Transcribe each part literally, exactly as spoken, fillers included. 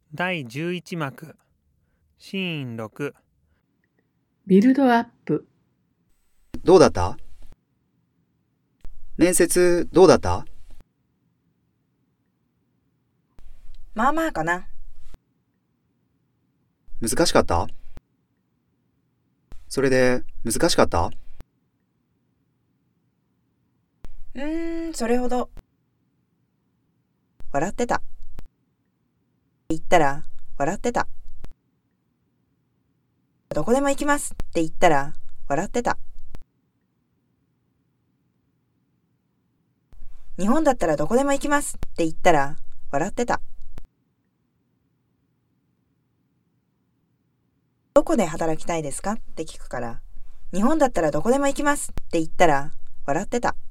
だいじゅういち幕シーンろくビルドアップ。 どうだった？面接どうだった？ まあまあかな。 難しかった？それで難しかった？ うーん、それほど。笑ってた。言ったら笑ってた。どこでも行きますって言ったら笑ってた。日本だったらどこでも行きますって言ったら笑ってた。どこで働きたいですかって聞くから、日本だったらどこでも行きますって言ったら笑ってた。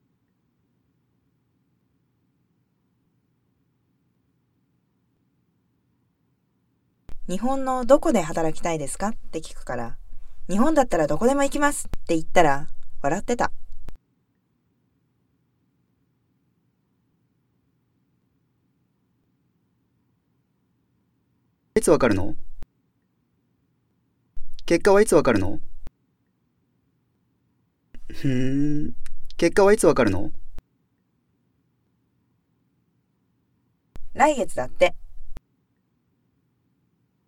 日本のどこで働きたいですかって聞くから、日本だったらどこでも行きますって言ったら笑ってた。 いつわかるの？結果はいつわかるの？ふーん、結果はいつわかるの？ 来月だって。